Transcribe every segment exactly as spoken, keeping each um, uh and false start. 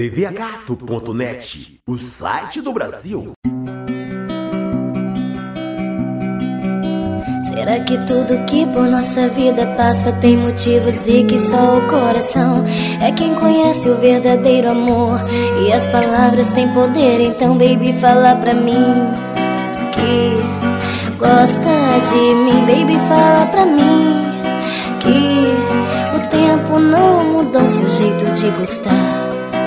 T V A gato ponto net, o site do Brasil. Será que tudo que por nossa vida passa tem motivos e que só o coração é quem conhece o verdadeiro amor? E as palavras têm poder, então baby, fala pra mim que gosta de mim. Baby, fala pra mim que o tempo não mudou seu jeito de gostar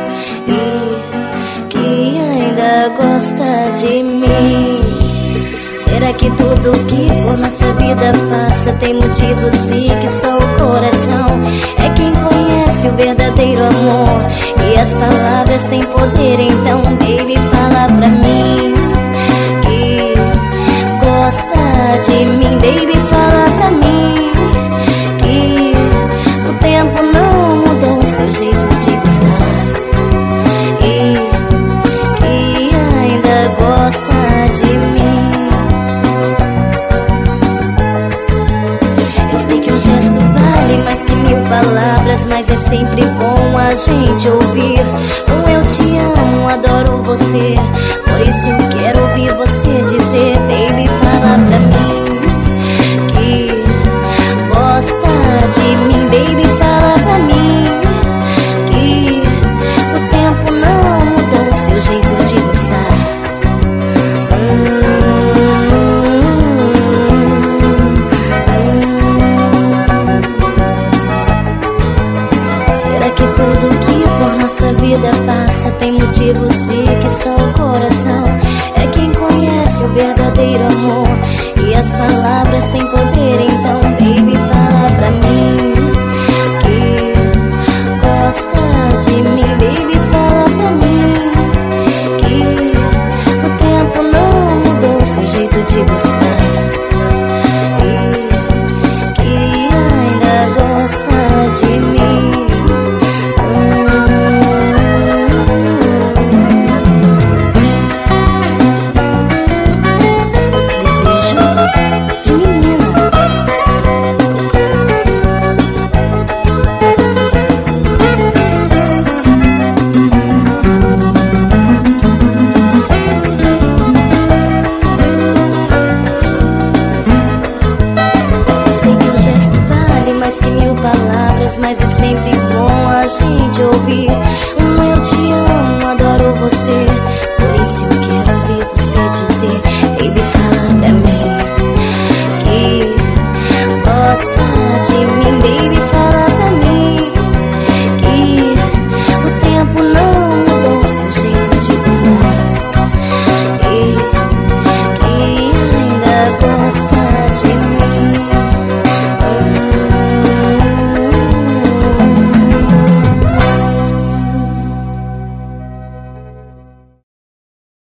e que ainda gosta de mim. Será que tudo que por nossa vida passa tem motivos e que só o coração é quem conhece o verdadeiro amor? E as palavras têm poder, então baby, fala pra mim que gosta de mim. Baby, fala pra mim que o tempo não mudou o seu jeito de gostar e que ainda gosta de mim. Um gesto vale mais que mil palavras, mas é sempre bom a gente ouvir um eu te amo, adoro você. Por isso eu quero ouvir você dizer, baby, fala pra mim que gosta de mim. Baby, fala pra mim que o tempo não mudou o seu jeito de gostar. Nossa vida passa, tem motivos e que só o coração é quem conhece o verdadeiro amor. E as palavras têm poder, então baby, fala pra mim que gosta de mim. Baby, fala pra mim que o tempo não mudou o seu jeito de gostar e que ainda gosta de mim. Mas é sempre bom a gente ouvir um eu te amo, adoro você. Por isso eu quero ouvir você dizer, baby, fala pra mim que gosta de mim. Baby, fala pra mim que o tempo não mudou o seu jeito de gostar e que ainda gosta